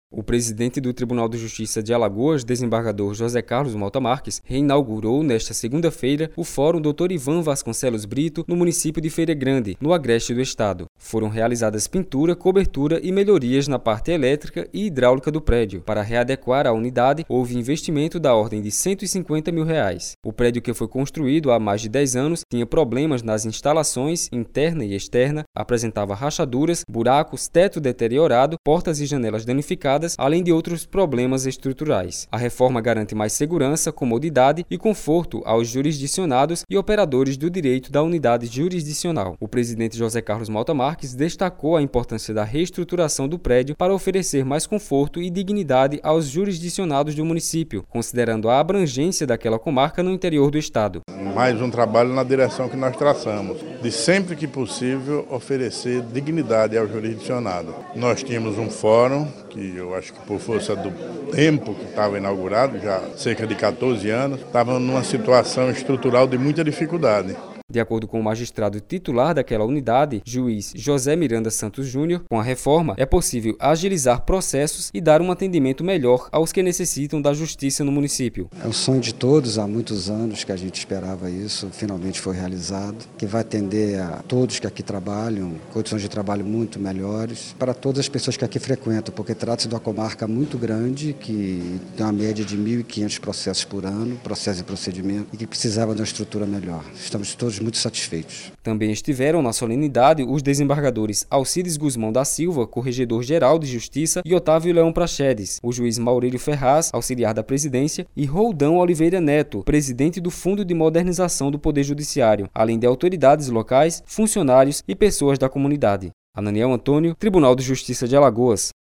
O presidente do Tribunal de Justiça de Alagoas, desembargador José Carlos Malta Marques, reinaugurou nesta segunda-feira o Fórum Dr. Ivan Vasconcelos Brito, no município de Feira Grande, no agreste do estado. Foram realizadas pintura, cobertura e melhorias na parte elétrica e hidráulica do prédio. Para readequar a unidade, houve investimento da ordem de R$150 mil. O prédio, que foi construído há mais de 10 anos, tinha problemas nas instalações interna e externa, apresentava rachaduras, buracos, teto deteriorado, portas e janelas danificadas, além de outros problemas estruturais. A reforma garante mais segurança, comodidade e conforto aos jurisdicionados e operadores do direito da unidade jurisdicional. O presidente José Carlos Malta Marques destacou a importância da reestruturação do prédio para oferecer mais conforto e dignidade aos jurisdicionados do município, considerando a abrangência daquela comarca no interior do estado. Mais um trabalho na direção que nós traçamos, de sempre que possível oferecer dignidade ao jurisdicionado. Nós tínhamos um fórum que eu acho que por força do tempo que estava inaugurado, já há cerca de 14 anos, estava numa situação estrutural de muita dificuldade. De acordo com o magistrado titular daquela unidade, juiz José Miranda Santos Júnior, com a reforma é possível agilizar processos e dar um atendimento melhor aos que necessitam da justiça no município. É um sonho de todos, há muitos anos que a gente esperava isso, finalmente foi realizado, que vai atender a todos que aqui trabalham, condições de trabalho muito melhores, para todas as pessoas que aqui frequentam, porque trata-se de uma comarca muito grande, que tem uma média de 1.500 processos por ano, processos e procedimento, e que precisava de uma estrutura melhor. Estamos todos muito satisfeitos. Também estiveram na solenidade os desembargadores Alcides Guzmão da Silva, corregedor-geral de Justiça, e Otávio Leão Praxedes, o juiz Maurílio Ferraz, auxiliar da presidência, e Roldão Oliveira Neto, presidente do Fundo de Modernização do Poder Judiciário, além de autoridades locais, funcionários e pessoas da comunidade. Ananiel Antônio, Tribunal de Justiça de Alagoas.